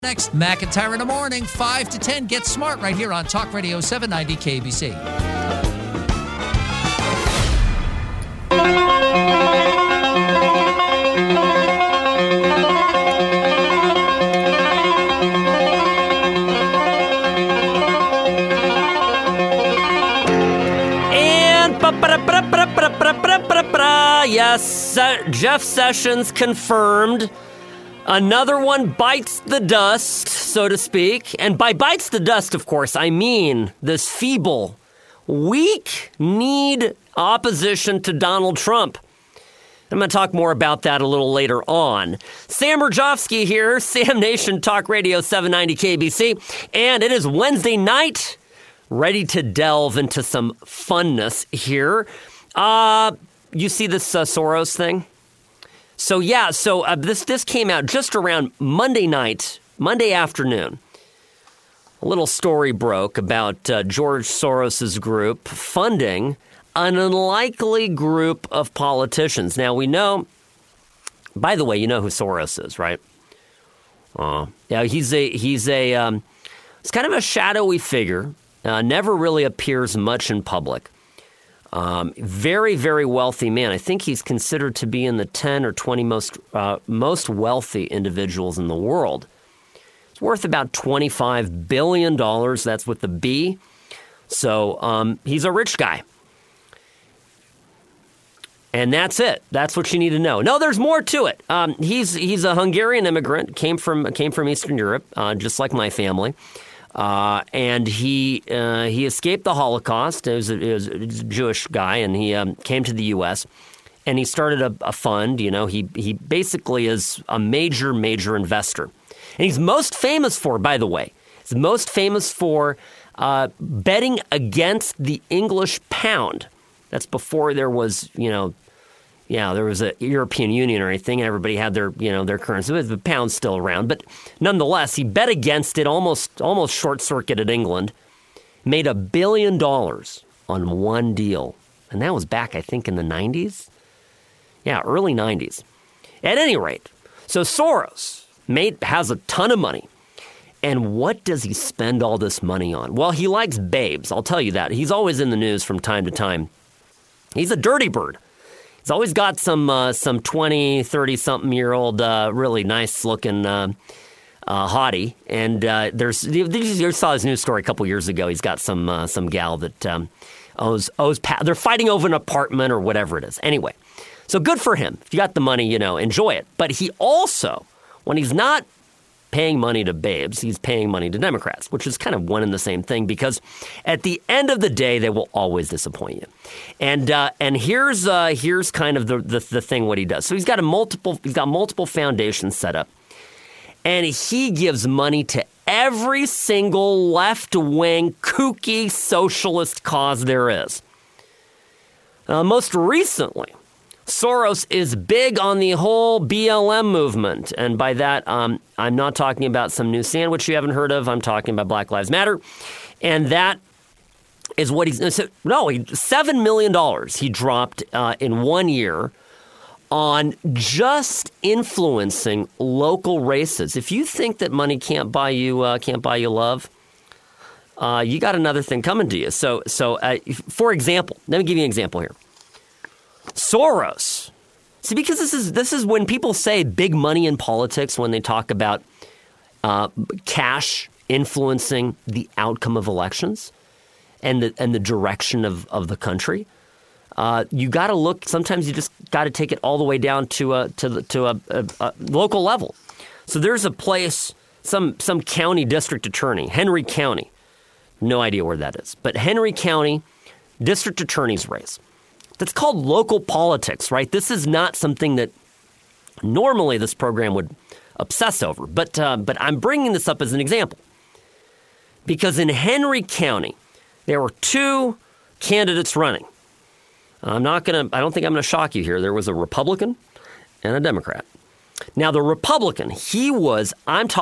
Next, McIntyre in the morning, 5 to 10. Get smart right here on Talk Radio 790 KBC. Yes, Jeff Sessions confirmed. Another one bites the dust, so to speak. And by bites the dust, of course, I mean this feeble, weak-kneed opposition to Donald Trump. I'm going to talk more about that a little later on. Sam Rajovsky here, Sam Nation Talk Radio 790 KBC. And it is Wednesday night, ready to delve into some funness here. You see this Soros thing? So this came out just around Monday afternoon. A little story broke about George Soros's group funding an unlikely group of politicians. Now we know, by the way, you know who Soros is, right? Yeah, he's kind of a shadowy figure. Never really appears much in public. Very, very wealthy man. I think he's considered to be in the 10 or 20 most wealthy individuals in the world. It's worth about $25 billion. That's with the B. So he's a rich guy. And that's it. That's what you need to know. No, there's more to it. He's a Hungarian immigrant, came from Eastern Europe, just like my family. And he escaped the Holocaust. He was a Jewish guy, and he came to the U.S. and he started a fund. You know, he basically is a major investor, and he's most famous for, by the way, betting against the English pound. That's before there was, there was a European Union or anything, and everybody had their currency. The pound's still around, but nonetheless, he bet against it, almost short-circuited England, made $1 billion on one deal, and that was back, I think, in the 90s? Yeah, early 90s. At any rate, so Soros has a ton of money, and what does he spend all this money on? Well, he likes babes, I'll tell you that. He's always in the news from time to time. He's a dirty bird. He's always got some 20, 30-something-year-old, really nice-looking hottie. And you saw his news story a couple years ago. He's got some gal that they're fighting over an apartment or whatever it is. Anyway, so good for him. If you got the money, enjoy it. But he also, when he's not paying money to babes, he's paying money to Democrats, which is kind of one and the same thing, because at the end of the day, they will always disappoint you. And here's kind of the thing what he does. So he's got multiple foundations set up, and he gives money to every single left-wing kooky socialist cause there is. Most recently, Soros is big on the whole BLM movement. And by that, I'm not talking about some new sandwich you haven't heard of. I'm talking about Black Lives Matter. And that is what $7 million he dropped in 1 year on just influencing local races. If you think that money can't buy you love, you got another thing coming to you. So for example, let me give you an example here. Soros. See, because this is when people say big money in politics, when they talk about cash influencing the outcome of elections and the direction of the country. You got to look. Sometimes you just got to take it all the way down to a local level. So there's a place, some county district attorney, Henry County. No idea where that is, but Henry County district attorney's race. That's called local politics, right? This is not something that normally this program would obsess over. But I'm bringing this up as an example. Because in Henry County, there were two candidates running. I don't think I'm going to shock you here. There was a Republican and a Democrat. Now, the Republican, he was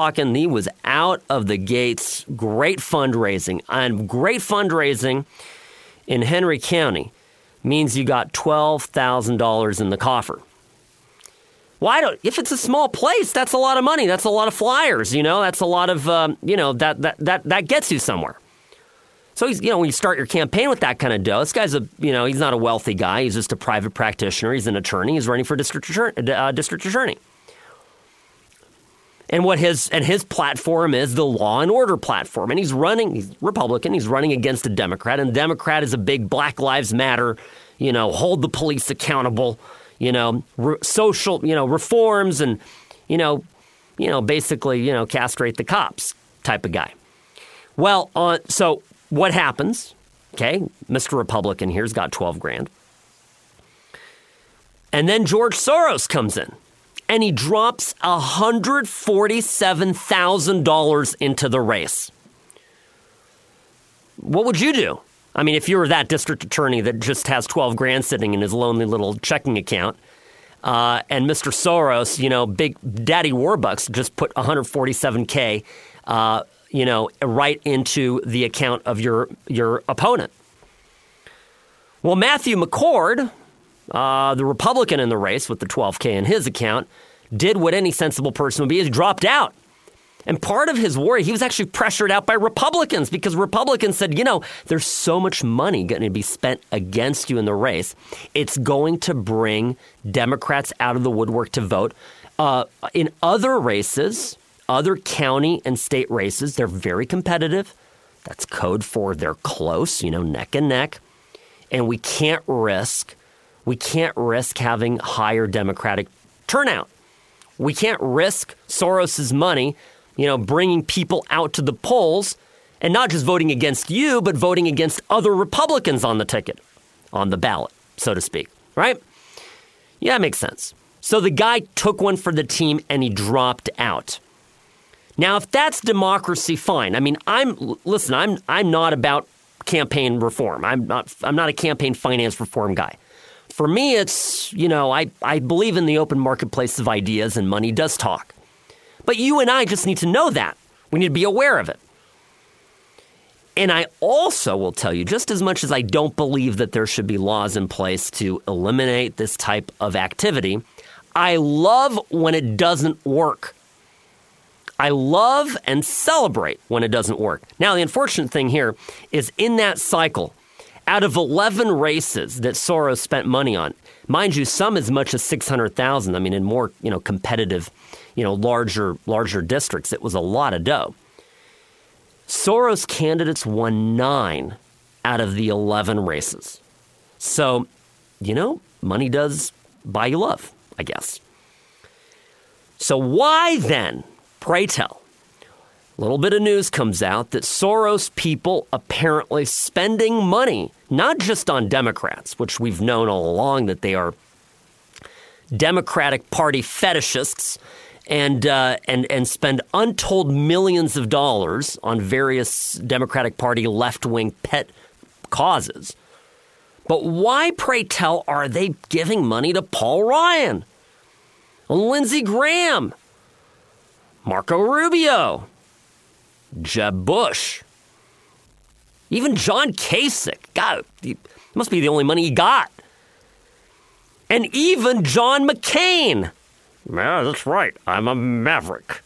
out of the gates, great fundraising. And great fundraising in Henry County means you got $12,000 in the coffer. If it's a small place, that's a lot of money. That's a lot of flyers, that's a lot of, that gets you somewhere. So he's, when you start your campaign with that kind of dough, this guy's he's not a wealthy guy. He's just a private practitioner. He's an attorney. He's running for district attorney. And his platform is the law and order platform. And he's Republican. He's running against a Democrat. And the Democrat is a big Black Lives Matter, hold the police accountable, social, reforms and, basically, castrate the cops type of guy. Well, so what happens? Okay, Mr. Republican here's got $12,000. And then George Soros comes in and he drops $147,000 into the race. What would you do? I mean, if you were that district attorney that just has $12,000 sitting in his lonely little checking account, and Mr. Soros, Big Daddy Warbucks just put $147K, right into the account of your opponent. Well, Matthew McCord, the Republican in the race with the $12K in his account, did what any sensible person would be. He dropped out. And part of his worry, he was actually pressured out by Republicans because Republicans said, there's so much money going to be spent against you in the race. It's going to bring Democrats out of the woodwork to vote. In other races, other county and state races, they're very competitive. That's code for they're close, neck and neck. And we can't risk having higher Democratic turnout. We can't risk Soros's money, bringing people out to the polls and not just voting against you, but voting against other Republicans on the ticket, on the ballot, so to speak, right? Yeah, it makes sense. So the guy took one for the team and he dropped out. Now, if that's democracy, fine. I mean, I'm not about campaign reform. I'm not a campaign finance reform guy. For me, it's, I believe in the open marketplace of ideas and money does talk. But you and I just need to know that. We need to be aware of it. And I also will tell you, just as much as I don't believe that there should be laws in place to eliminate this type of activity, I love when it doesn't work. I love and celebrate when it doesn't work. Now, the unfortunate thing here is in that cycle, out of 11 races that Soros spent money on, mind you, some as much as 600,000. I mean, in more, competitive, larger districts, it was a lot of dough. Soros candidates won 9 out of the 11 races. So, money does buy you love, I guess. So why then, pray tell, a little bit of news comes out that Soros people apparently spending money, not just on Democrats, which we've known all along that they are Democratic Party fetishists and spend untold millions of dollars on various Democratic Party left-wing pet causes. But why, pray tell, are they giving money to Paul Ryan, Lindsey Graham, Marco Rubio, Jeb Bush, even John Kasich? God, it must be the only money he got. And even John McCain. Yeah, that's right. I'm a maverick.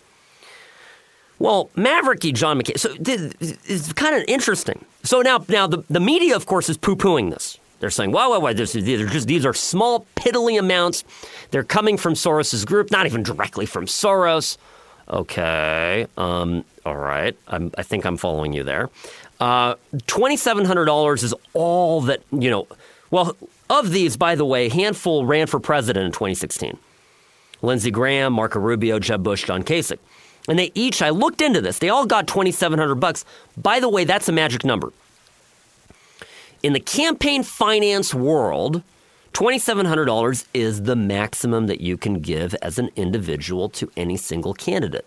Well, mavericky John McCain. So it's kind of interesting. So now the media, of course, is poo-pooing this. They're saying, well, these are small, piddly amounts. They're coming from Soros's group, not even directly from Soros. Okay. All right. I think I'm following you there. $2,700 is all that, well, of these, by the way, a handful ran for president in 2016. Lindsey Graham, Marco Rubio, Jeb Bush, John Kasich. And they each, I looked into this, they all got $2,700. By the way, that's a magic number. In the campaign finance world, $2,700 is the maximum that you can give as an individual to any single candidate.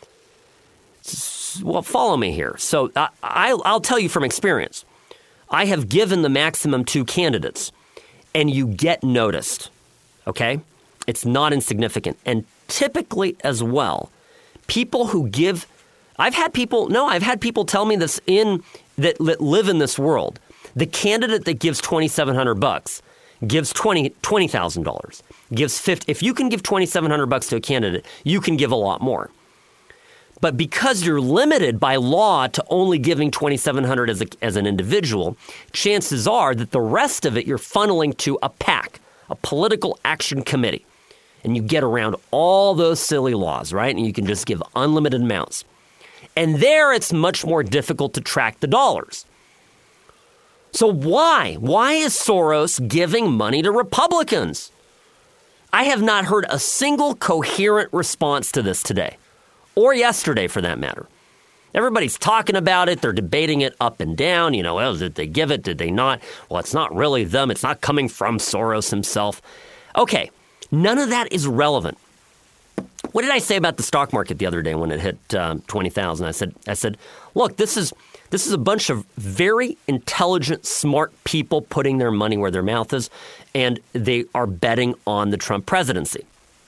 Well, follow me here. So I'll tell you from experience. I have given the maximum to candidates, and you get noticed, okay? It's not insignificant. And typically as well, people who give – I've had people tell me this that live in this world. The candidate that gives $2,700 gives $20,000, gives $50,000. If you can give $2,700 to a candidate, you can give a lot more. But because you're limited by law to only giving $2,700 as an individual, chances are that the rest of it you're funneling to a PAC, a political action committee. And you get around all those silly laws, right? And you can just give unlimited amounts. And there it's much more difficult to track the dollars. So why? Why is Soros giving money to Republicans? I have not heard a single coherent response to this today. Or yesterday, for that matter. Everybody's talking about it. They're debating it up and down. Well, did they give it? Did they not? Well, it's not really them. It's not coming from Soros himself. Okay, none of that is relevant. What did I say about the stock market the other day when it hit 20,000? I said, look, this is a bunch of very intelligent, smart people putting their money where their mouth is, and they are betting on the Trump presidency.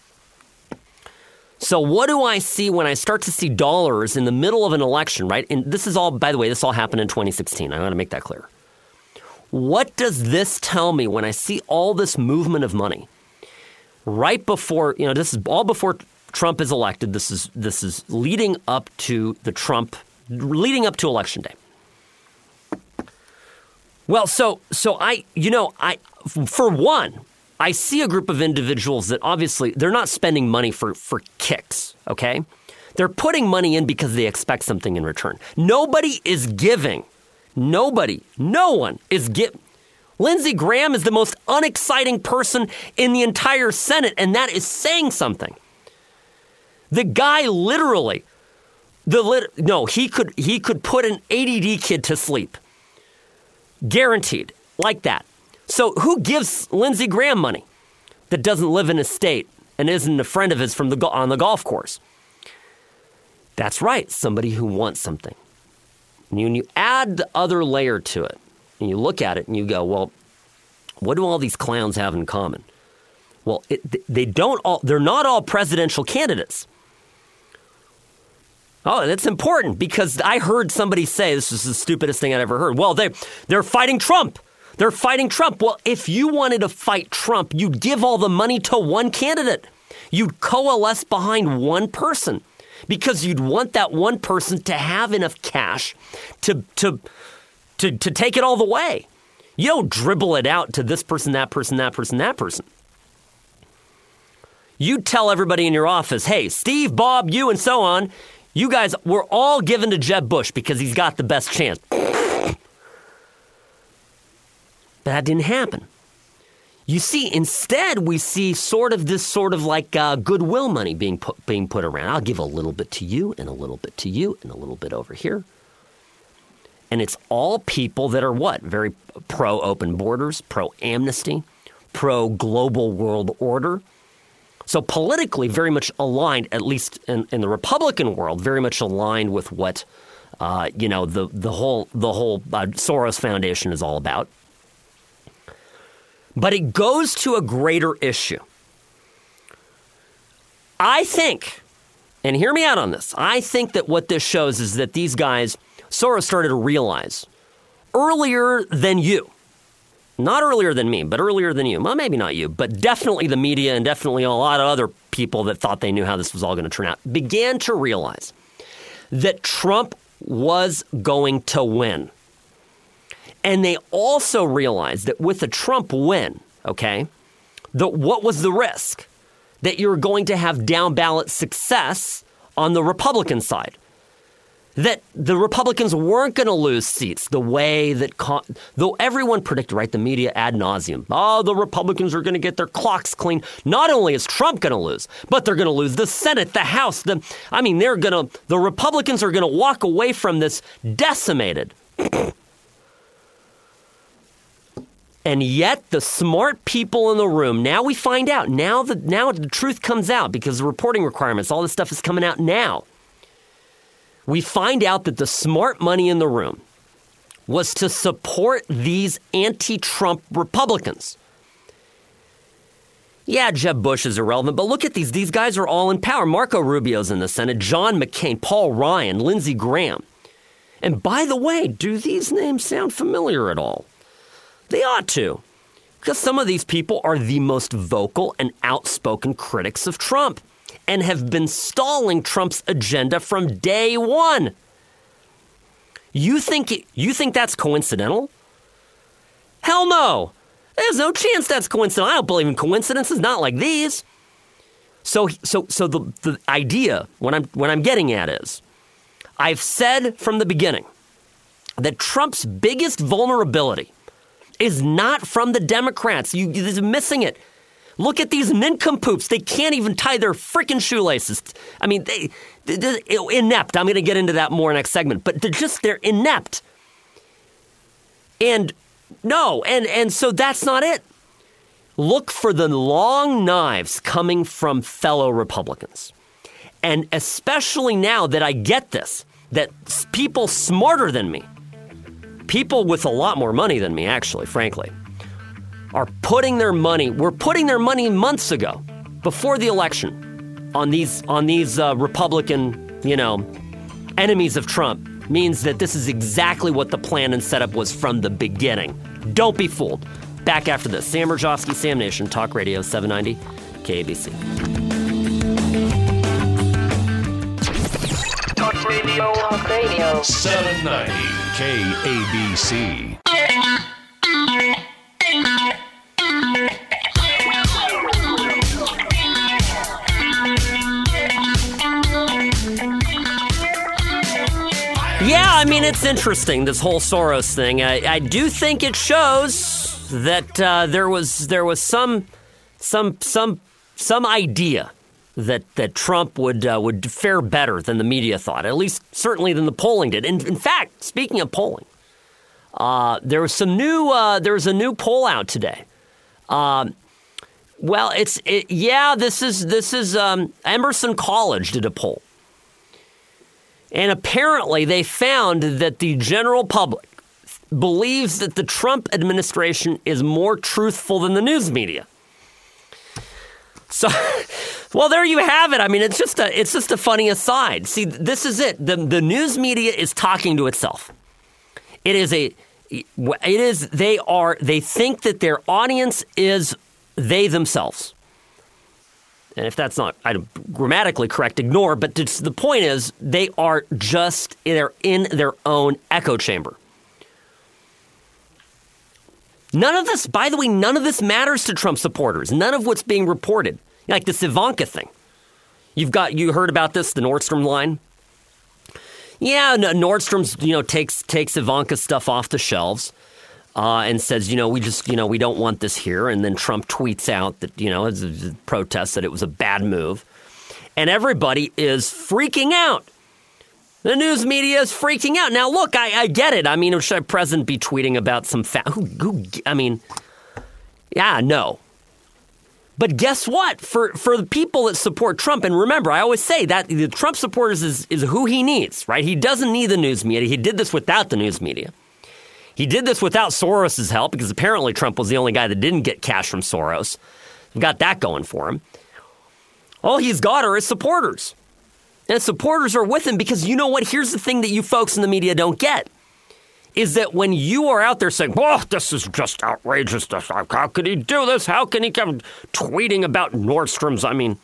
So what do I see when I start to see dollars in the middle of an election, right? And this is all, by the way, this all happened in 2016. I want to make that clear. What does this tell me when I see all this movement of money right before, this is all before Trump is elected. This is leading up to Election Day. Well, so I for one, I see a group of individuals that obviously they're not spending money for kicks, okay? They're putting money in because they expect something in return. Nobody is giving. No one is giving. Lindsey Graham is the most unexciting person in the entire Senate, and that is saying something. The guy literally, he could put an ADD kid to sleep. Guaranteed, like that. So who gives Lindsey Graham money that doesn't live in a state and isn't a friend of his on the golf course? That's right, somebody who wants something. And when you add the other layer to it, and you look at it and you go, well, what do all these clowns have in common? Well, they're not all presidential candidates. Oh, that's important because I heard somebody say, this is the stupidest thing I'd ever heard. Well, they're fighting Trump. They're fighting Trump. Well, if you wanted to fight Trump, you'd give all the money to one candidate. You'd coalesce behind one person because you'd want that one person to have enough cash to take it all the way. You don't dribble it out to this person, that person, that person, that person. You tell everybody in your office, hey, Steve, Bob, you, and so on, you guys were all given to Jeb Bush because he's got the best chance. But that didn't happen. You see, instead, we see this goodwill money being put around. I'll give a little bit to you and a little bit to you and a little bit over here. And it's all people that are what? Very pro-open borders, pro-amnesty, pro-global world order. So politically, very much aligned, at least in the Republican world, very much aligned with what the whole Soros Foundation is all about. But it goes to a greater issue. I think, and hear me out on this, I think that what this shows is that these guys, Soros started to realize earlier than you, not earlier than me, but earlier than you. Well, maybe not you, but definitely the media and definitely a lot of other people that thought they knew how this was all going to turn out, began to realize that Trump was going to win. And they also realized that with a Trump win, okay, what was the risk? That you're going to have down-ballot success on the Republican side. That the Republicans weren't going to lose seats the way that, though everyone predicted, right, the media ad nauseum, the Republicans are going to get their clocks clean. Not only is Trump going to lose, but they're going to lose the Senate, the House. The Republicans are going to walk away from this decimated. And yet the smart people in the room, now we find out, now the truth comes out because the reporting requirements, all this stuff is coming out now. We find out that the smart money in the room was to support these anti-Trump Republicans. Yeah, Jeb Bush is irrelevant, but look at these. These guys are all in power. Marco Rubio's in the Senate, John McCain, Paul Ryan, Lindsey Graham. And by the way, do these names sound familiar at all? They ought to, Because some of these people are the most vocal and outspoken critics of Trump and have been stalling Trump's agenda from day one. You think that's coincidental? Hell no. There's no chance that's coincidental. I don't believe in coincidences, not like these. So the idea, what I'm getting at is, I've said from the beginning that Trump's biggest vulnerability is not from the Democrats. You're missing it. Look at these nincompoops. They can't even tie their freaking shoelaces. I mean, they're inept. I'm going to get into that more next segment. But they're inept. And so that's not it. Look for the long knives coming from fellow Republicans. And especially now that I get this, that people smarter than me, people with a lot more money than me, actually, frankly, are putting their money, were putting their money months ago, before the election, on these Republican, enemies of Trump, means that this is exactly what the plan and setup was from the beginning. Don't be fooled. Back after this. Sam Mirjovsky, Sam Nation, Talk Radio 790, KABC. Talk Radio. Talk Radio. 790 KABC. Yeah, I mean, it's interesting, this whole Soros thing. I do think it shows that there was some idea that Trump would fare better than the media thought, at least certainly than the polling did. In fact, speaking of polling, there was a new poll out today. This is Emerson College did a poll. And apparently they found that the general public believes that the Trump administration is more truthful than the news media. So, well, there you have it. I mean, it's just a funny aside. See, this is it. The news media is talking to itself. They think that their audience is they themselves. And if that's not grammatically correct, ignore. But the point is, they're in their own echo chamber. None of this, by the way, matters to Trump supporters. None of what's being reported, like this Ivanka thing. You heard about this, the Nordstrom line? Yeah, Nordstrom's takes Ivanka's stuff off the shelves. And says, we don't want this here. And then Trump tweets out that, as a protest, that it was a bad move. And everybody is freaking out. The news media is freaking out. Now, look, I get it. I mean, should a president be tweeting about some no. But guess what? For the people that support Trump, and remember, I always say that the Trump supporters is who he needs, right? He doesn't need the news media. He did this without the news media. He did this without Soros' help because apparently Trump was the only guy that didn't get cash from Soros. We've got that going for him. All he's got are his supporters. And his supporters are with him because you know what? Here's the thing that you folks in the media don't get. Is that when you are out there saying, this is just outrageous. How could he do this? How can he come tweeting about Nordstrom's? I mean,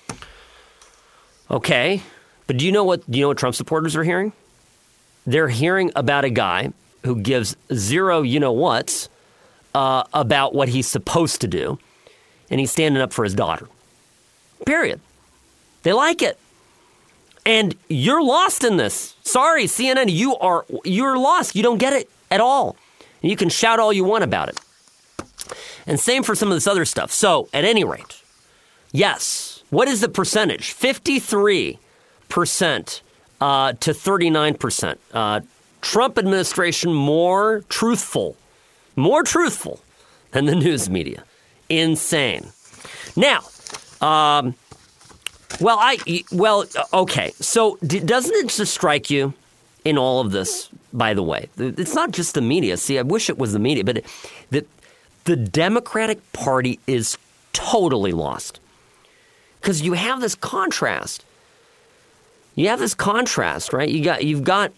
okay. But do you know what Trump supporters are hearing? They're hearing about a guy who gives zero you-know-whats about what he's supposed to do, and he's standing up for his daughter. Period. They like it. And you're lost in this. Sorry, CNN, you're lost. You don't get it at all. And you can shout all you want about it. And same for some of this other stuff. So, at any rate, yes. What is the percentage? 53% to 39%. Trump administration more truthful than the news media. Insane. Now, okay. So doesn't it just strike you in all of this, by the way? It's not just the media. See, I wish it was the media, but the Democratic Party is totally lost. Because you have this contrast. You have this contrast, right? You've got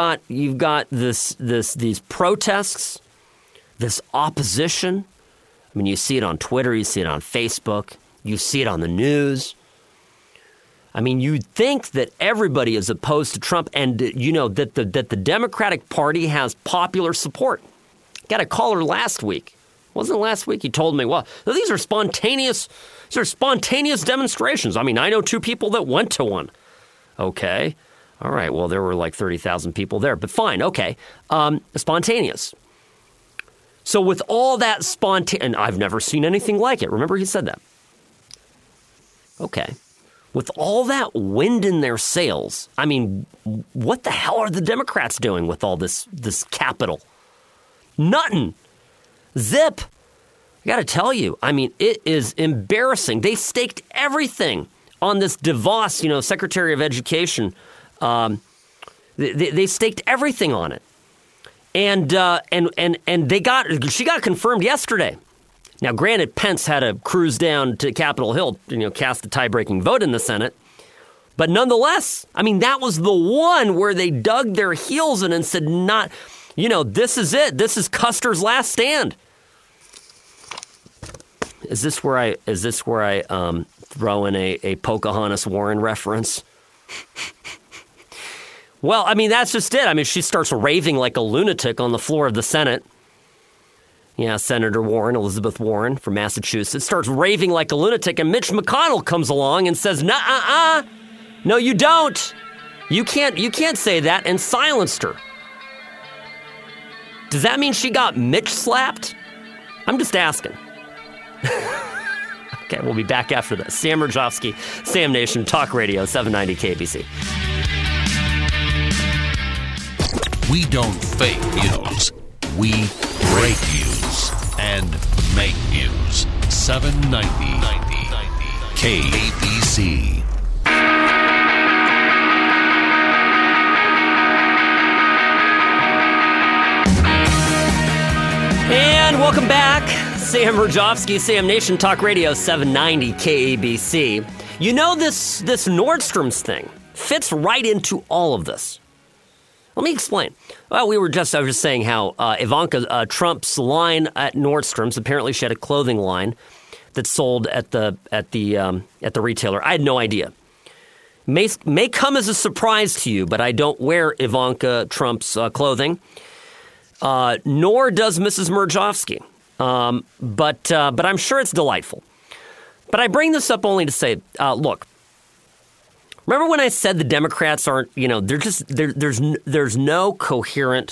these protests, this opposition. I mean, you see it on Twitter, you see it on Facebook, you see it on the news. I mean, you'd think that everybody is opposed to Trump and, that the Democratic Party has popular support. Got a caller last week. Wasn't it last week? He told me, well, these are spontaneous demonstrations. I mean, I know 2 people that went to one. Okay. All right. Well, there were like 30,000 people there, but fine. Okay. Spontaneous. So with all that and I've never seen anything like it. Remember he said that. Okay. With all that wind in their sails, I mean, what the hell are the Democrats doing with all this capital? Nothing. Zip. I got to tell you, I mean, it is embarrassing. They staked everything on this DeVos, Secretary of Education. They staked everything on it. And she got confirmed yesterday. Now, granted, Pence had to cruise down to Capitol Hill, cast a tie-breaking vote in the Senate. But nonetheless, I mean, that was the one where they dug their heels in and said, this is it. This is Custer's last stand. Is this where I throw in a Pocahontas Warren reference? Well, I mean, that's just it. I mean, she starts raving like a lunatic on the floor of the Senate. Yeah, Senator Warren, Elizabeth Warren from Massachusetts, starts raving like a lunatic, and Mitch McConnell comes along and says, no, you don't. You can't say that, and silenced her. Does that mean she got Mitch slapped? I'm just asking. Okay, we'll be back after this. Sam Rajovsky, Sam Nation, Talk Radio, 790 KBC. We don't fake news. We break news and make news. 790 KBC. And welcome back. Sam Rajovsky, Sam Nation, Talk Radio, 790 KABC. This Nordstrom's thing fits right into all of this. Let me explain. Well, I was just saying how Ivanka Trump's line at Nordstrom's, apparently she had a clothing line that sold at the retailer. I had no idea. May come as a surprise to you, but I don't wear Ivanka Trump's clothing. Nor does Mrs. Murjovsky. But I'm sure it's delightful. But I bring this up only to say, look, remember when I said the Democrats aren't, there's no coherent,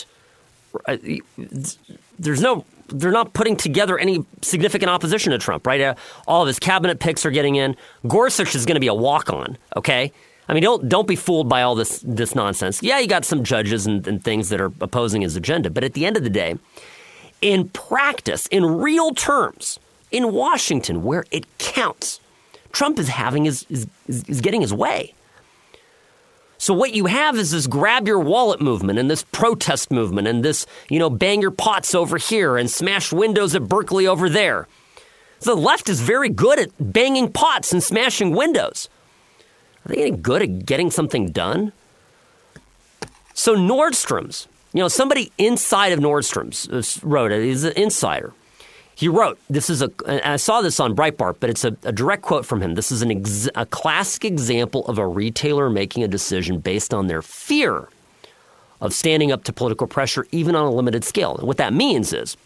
they're not putting together any significant opposition to Trump, right? All of his cabinet picks are getting in. Gorsuch is going to be a walk-on, okay? I mean, don't be fooled by all this nonsense. Yeah, you got some judges and things that are opposing his agenda, but at the end of the day, in practice, in real terms, in Washington, where it counts, Trump is getting his way. So what you have is this grab your wallet movement and this protest movement and this, bang your pots over here and smash windows at Berkeley over there. So the left is very good at banging pots and smashing windows. Are they any good at getting something done? So Nordstrom's, somebody inside of Nordstrom's wrote it. He's an insider. He wrote, I saw this on Breitbart, but it's a direct quote from him. This is a classic example of a retailer making a decision based on their fear of standing up to political pressure, even on a limited scale. And what that means is,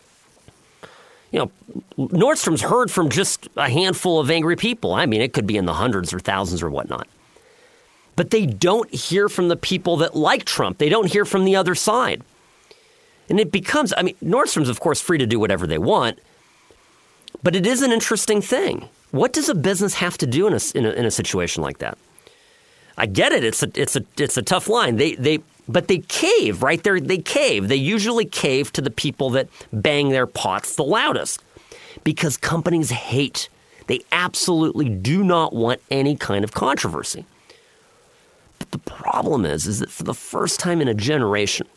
Nordstrom's heard from just a handful of angry people. I mean, it could be in the hundreds or thousands or whatnot. But they don't hear from the people that like Trump. They don't hear from the other side. And it becomes, Nordstrom's, of course, free to do whatever they want, but it is an interesting thing. What does a business have to do in a situation like that? I get it. It's a tough line. But they cave right there. They cave. They usually cave to the people that bang their pots the loudest because companies hate. They absolutely do not want any kind of controversy. But the problem is that for the first time in a generation,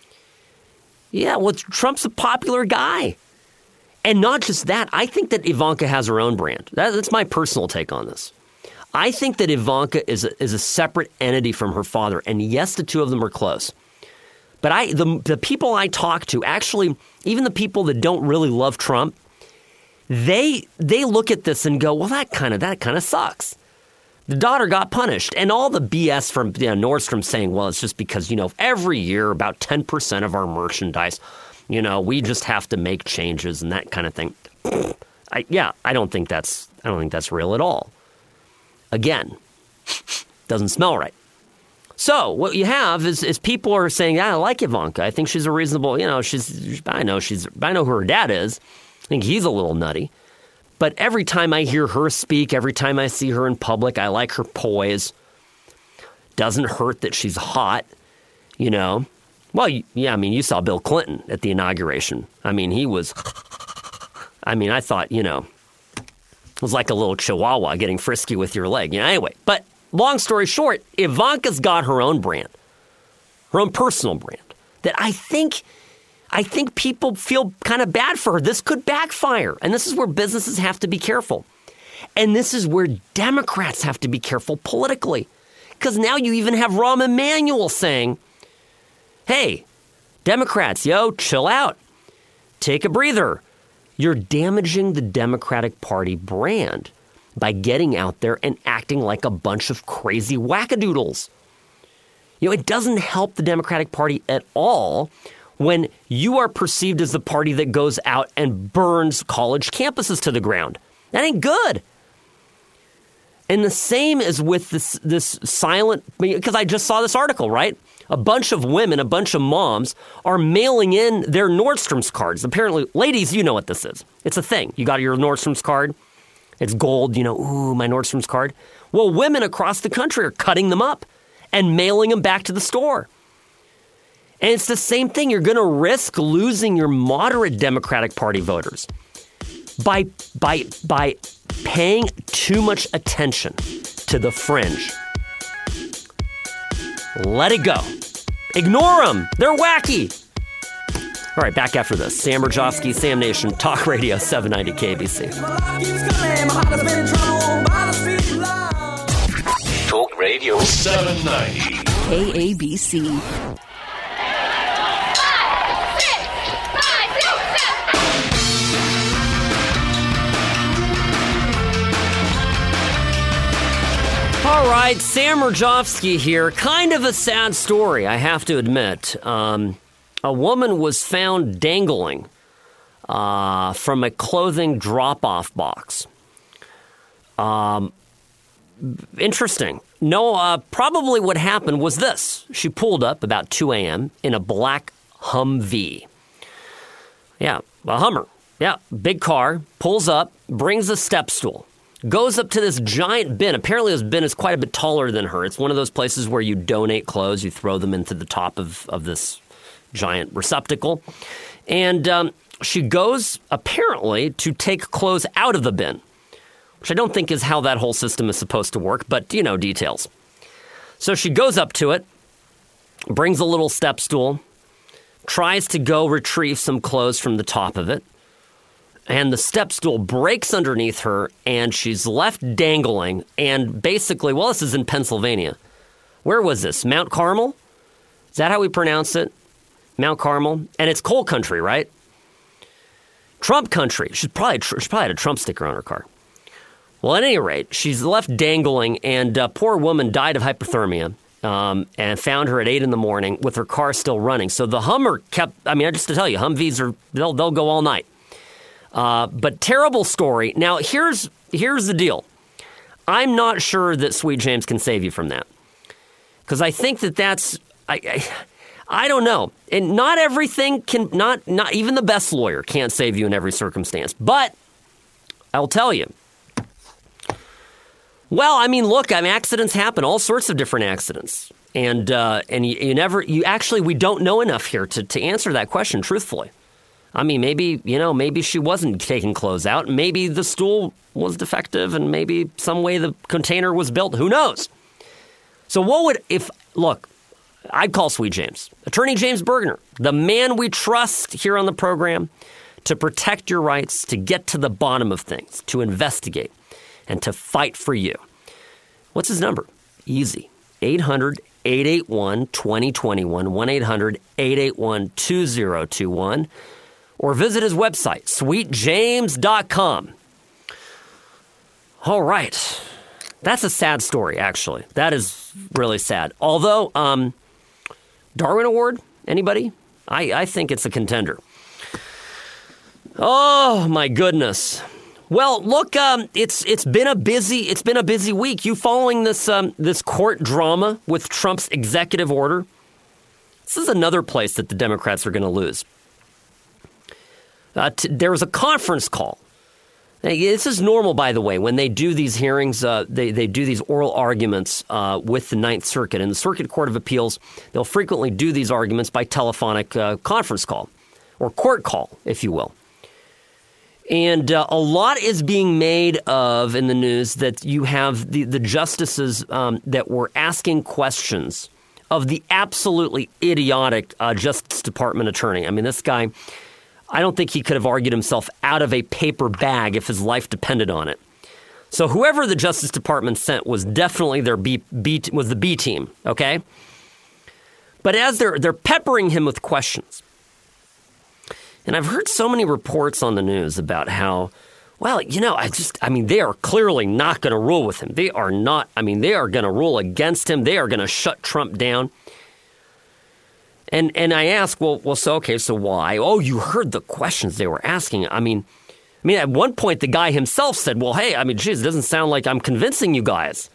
Trump's a popular guy. And not just that, I think that Ivanka has her own brand. That's my personal take on this. I think that Ivanka is a separate entity from her father. And yes, the two of them are close. But the people I talk to, actually, even the people that don't really love Trump, they look at this and go, well, that kind of sucks. The daughter got punished. And all the BS from Nordstrom saying, well, it's just because, every year about 10% of our merchandise, we just have to make changes and that kind of thing. I don't think that's real at all. Again, doesn't smell right. So what you have is people are saying, yeah, I like Ivanka. I think she's a reasonable, I know who her dad is. I think he's a little nutty. But every time I hear her speak, every time I see her in public, I like her poise. Doesn't hurt that she's hot, Well, yeah, you saw Bill Clinton at the inauguration. He was, I thought, it was like a little chihuahua getting frisky with your leg. Anyway, but long story short, Ivanka's got her own brand, her own personal brand that I think people feel kind of bad for her. This could backfire. And this is where businesses have to be careful. And this is where Democrats have to be careful politically. Because now you even have Rahm Emanuel saying, hey, Democrats, chill out. Take a breather. You're damaging the Democratic Party brand by getting out there and acting like a bunch of crazy wackadoodles. It doesn't help the Democratic Party at all when you are perceived as the party that goes out and burns college campuses to the ground. That ain't good. And the same is with this silent, because I just saw this article, right? A bunch of women, a bunch of moms are mailing in their Nordstrom's cards. Apparently, ladies, you know what this is. It's a thing. You got your Nordstrom's card. It's gold, ooh, my Nordstrom's card. Well, women across the country are cutting them up and mailing them back to the store. And it's the same thing. You're going to risk losing your moderate Democratic Party voters by paying too much attention to the fringe. Let it go. Ignore them. They're wacky. All right, back after this. Sam Rajovsky, Sam Nation, Talk Radio 790 KBC. Talk Radio 790 KABC. All right, Sam Rajovsky here. Kind of a sad story, I have to admit. A woman was found dangling from a clothing drop-off box. Interesting. No, probably what happened was this. She pulled up about 2 a.m. in a black Humvee. Yeah, a Hummer. Yeah, big car, pulls up, brings a step stool. Goes up to this giant bin. Apparently this bin is quite a bit taller than her. It's one of those places where you donate clothes. You throw them into the top of this giant receptacle. And she goes, apparently, to take clothes out of the bin, which I don't think is how that whole system is supposed to work, but, details. So she goes up to it, brings a little step stool, tries to go retrieve some clothes from the top of it. And the step stool breaks underneath her, and she's left dangling. And basically, well, this is in Pennsylvania. Where was this? Mount Carmel? Is that how we pronounce it? Mount Carmel? And it's coal country, right? Trump country. She probably had a Trump sticker on her car. Well, at any rate, she's left dangling, and a poor woman died of hypothermia. And found her at 8 in the morning with her car still running. So the Hummer kept, just to tell you, Humvees they'll go all night. But terrible story. Now, here's the deal. I'm not sure that Sweet James can save you from that. Because I think that's, I don't know. And not everything can, not even the best lawyer can't save you in every circumstance. But I'll tell you. Well, look, accidents happen, all sorts of different accidents. And we don't know enough here to answer that question truthfully. Maybe she wasn't taking clothes out. Maybe the stool was defective and maybe some way the container was built. Who knows? So I'd call Sweet James. Attorney James Bergener, the man we trust here on the program to protect your rights, to get to the bottom of things, to investigate, and to fight for you. What's his number? Easy. 800-881-2021, 1-800-881-2021. or visit his website, sweetjames.com. All right. That's a sad story, actually. That is really sad. Although, Darwin Award, anybody? I think it's a contender. Oh, my goodness. Well, look, it's been a busy week. You following this court drama with Trump's executive order? This is another place that the Democrats are going to lose. There was a conference call. This is normal, by the way, when they do these hearings, they do these oral arguments with the Ninth Circuit. In the Circuit Court of Appeals, they'll frequently do these arguments by telephonic conference call, or court call, if you will. And a lot is being made of in the news that you have the justices that were asking questions of the absolutely idiotic Justice Department attorney. I mean, this guy, I don't think he could have argued himself out of a paper bag if his life depended on it. So whoever the Justice Department sent was definitely their was the B team, okay? But as they're peppering him with questions, and I've heard so many reports on the news about how, well, they are clearly not going to rule with him. They are not. I mean, they are going to rule against him. They are going to shut Trump down. And I ask, so why? Oh, you heard the questions they were asking. I mean, at one point, the guy himself said, well, hey, it doesn't sound like I'm convincing you guys.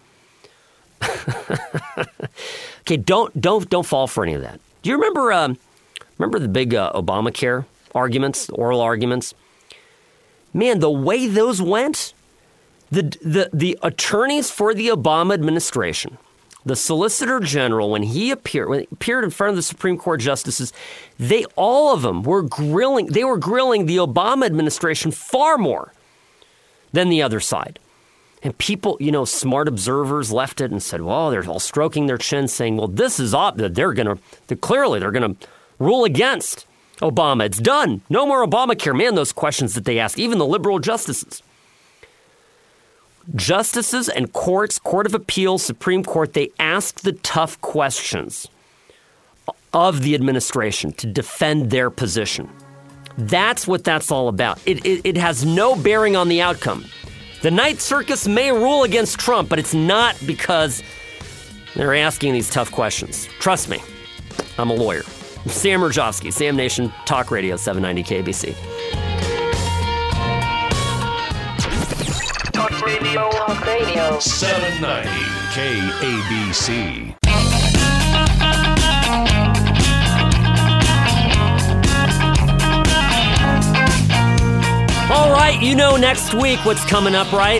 Okay, don't fall for any of that. Do you remember the big Obamacare arguments, oral arguments? Man, the way those went, the attorneys for the Obama administration, the Solicitor General, when he appeared in front of the Supreme Court justices, all of them were grilling the Obama administration far more than the other side. And people, smart observers left it and said, well, they're all stroking their chin saying, well, this is they're going to rule against Obama. It's done. No more Obamacare. Man, those questions that they ask, even the liberal justices. Justices and courts, Court of Appeals, Supreme Court, they ask the tough questions of the administration to defend their position. That's what that's all about. It has no bearing on the outcome. The Ninth Circus may rule against Trump, but it's not because they're asking these tough questions. Trust me, I'm a lawyer. Sam Rajovsky, Sam Nation, Talk Radio, 790 KBC. Talk Radio. 790 KABC. All right, next week what's coming up, right?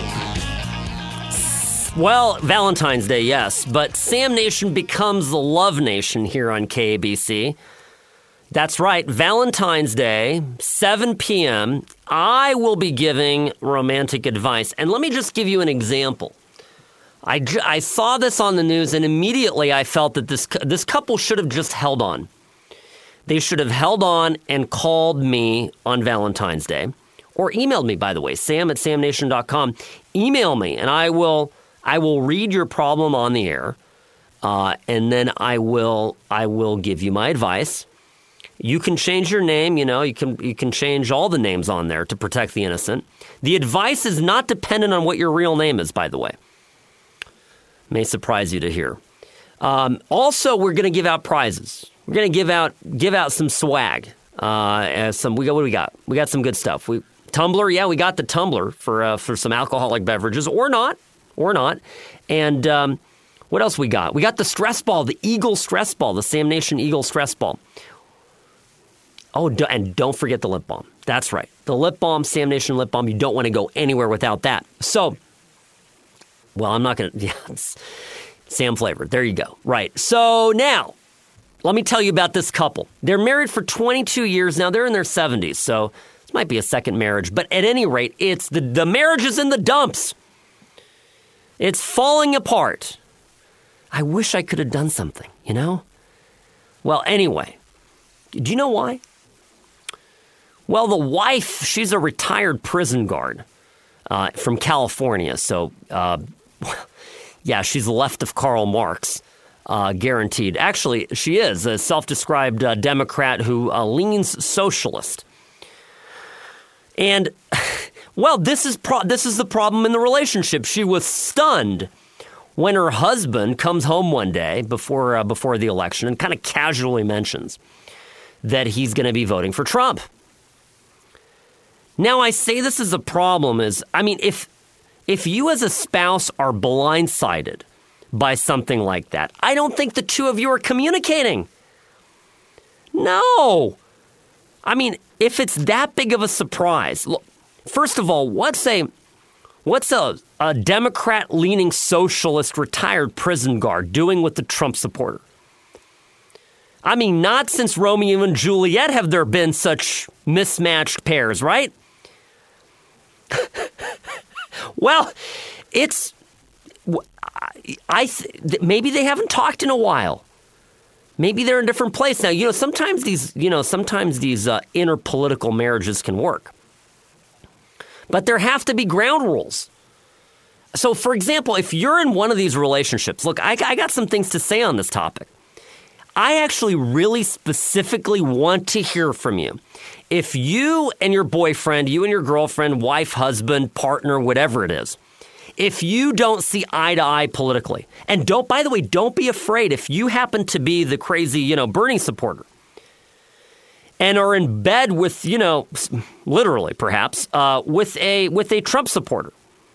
Well, Valentine's Day, yes, but Sam Nation becomes the Love Nation here on KABC. That's right, Valentine's Day, 7 p.m., I will be giving romantic advice. And let me just give you an example. I saw this on the news, and immediately I felt that this couple should have just held on. They should have held on and called me on Valentine's Day. Or emailed me, by the way, sam@samnation.com. Email me, and I will read your problem on the air, and then I will give you my advice. You can change your name, you can change all the names on there to protect the innocent. The advice is not dependent on what your real name is, by the way. May surprise you to hear. Also, we're going to give out prizes. We're going to give out some swag. What do we got? We got some good stuff. Tumbler, yeah, we got the tumbler for some alcoholic beverages, or not. And what else we got? We got the stress ball, the Eagle stress ball, the Sam Nation Eagle stress ball. Oh, and don't forget the lip balm. That's right. The lip balm, Sam Nation lip balm. You don't want to go anywhere without that. So, well, I'm not going to, it's Sam flavored. There you go. Right. So now, let me tell you about this couple. They're married for 22 years now. They're in their 70s, so this might be a second marriage. But at any rate, it's the marriage is in the dumps. It's falling apart. I wish I could have done something, Well, anyway, do you know why? Well, the wife, she's a retired prison guard from California. So, yeah, she's left of Karl Marx, guaranteed. Actually, she is a self-described Democrat who leans socialist. And, well, this is the problem in the relationship. She was stunned when her husband comes home one day before the election and kind of casually mentions that he's going to be voting for Trump. Now, I say this is a problem if you as a spouse are blindsided by something like that, I don't think the two of you are communicating. No. I mean, if it's that big of a surprise, look, first of all, what's a Democrat-leaning socialist retired prison guard doing with the Trump supporter? I mean, not since Romeo and Juliet have there been such mismatched pairs, right? Well, maybe they haven't talked in a while. Maybe they're in a different place now. Sometimes these inner political marriages can work. But there have to be ground rules. So, for example, if you're in one of these relationships, look, I got some things to say on this topic. I actually really specifically want to hear from you. If you and your boyfriend, you and your girlfriend, wife, husband, partner, whatever it is, if you don't see eye to eye politically, and don't be afraid if you happen to be the crazy, Bernie supporter and are in bed with, literally perhaps, with a Trump supporter.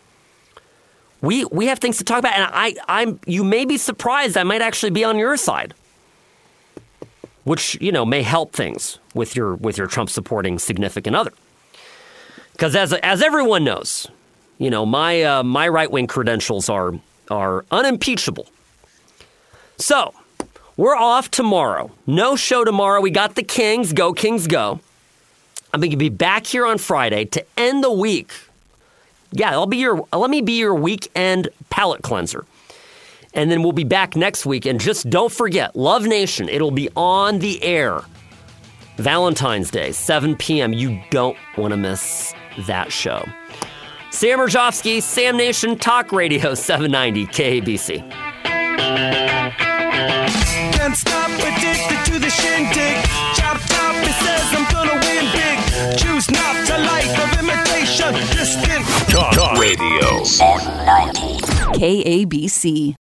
We have things to talk about, and you may be surprised I might actually be on your side, which, may help things with your Trump supporting significant other. Because as everyone knows, my right-wing credentials are unimpeachable. So, we're off tomorrow. No show tomorrow. We got the Kings. Go, Kings, go. I'm going to be back here on Friday to end the week. Yeah, let me be your weekend palate cleanser. And then we'll be back next week. And just don't forget, Love Nation, it'll be on the air. Valentine's Day, 7 p.m. You don't want to miss that show. Sam Rajovsky, Sam Nation, Talk Radio 790 KABC. Can't stop, addicted to the shindig. Chop, chop, it says I'm gonna win big. Choose not a life of imitation. Distant Talk Radio 790 KABC.